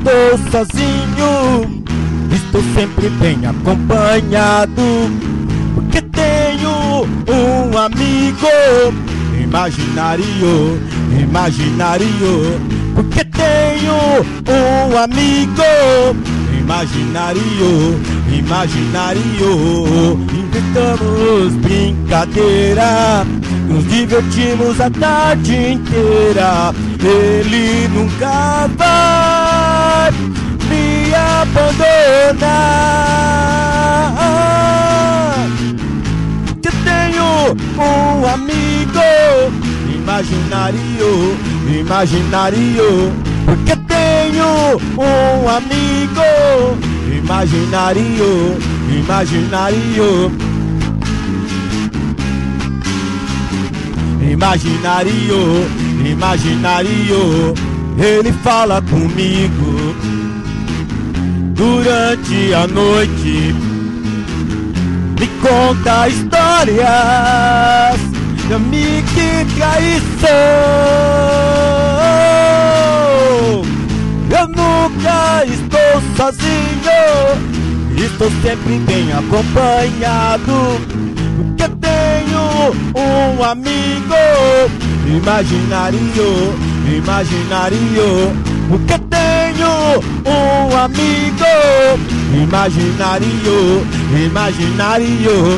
estou sozinho, estou sempre bem acompanhado, porque tenho um amigo imaginário, imaginário, porque tenho um amigo imaginário, imaginário. Inventamos brincadeira, nos divertimos a tarde inteira. Ele nunca vai me abandonar. Que tenho um amigo imaginário, imaginário, porque tenho um amigo imaginário, imaginário, imaginário, imaginário. Ele fala comigo durante a noite, me conta histórias de amigo e traição. Eu nunca estou sozinho, estou sempre bem acompanhado, porque tenho um amigo imaginário, imaginário, porque tenho um amigo imaginário, imaginário.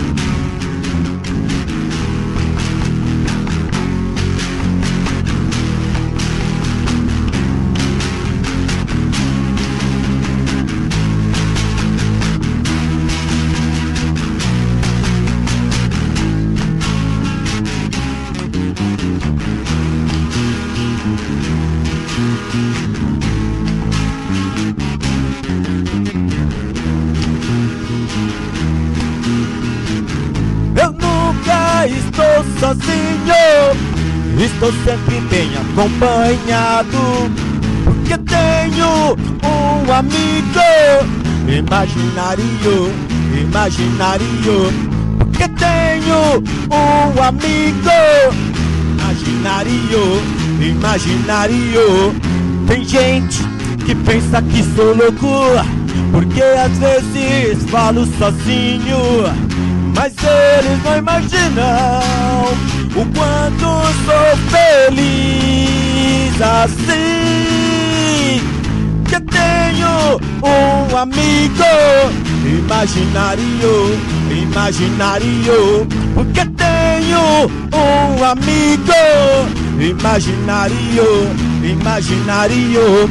Eu nunca estou sozinho, estou sempre bem acompanhado, porque tenho um amigo imaginário, imaginário, porque tenho um amigo imaginário, imaginário. Tem gente que pensa que sou louco, porque às vezes falo sozinho, mas eles não imaginam o quanto sou feliz assim. Que tenho um amigo imaginário, imaginário, porque tenho um amigo imaginário, imaginário,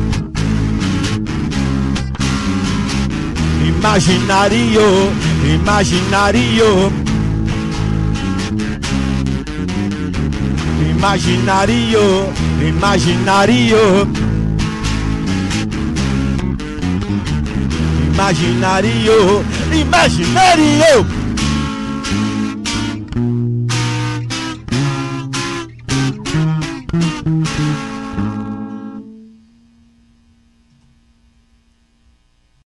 imaginário, imaginário, imaginário, imaginário, imaginário, imaginário.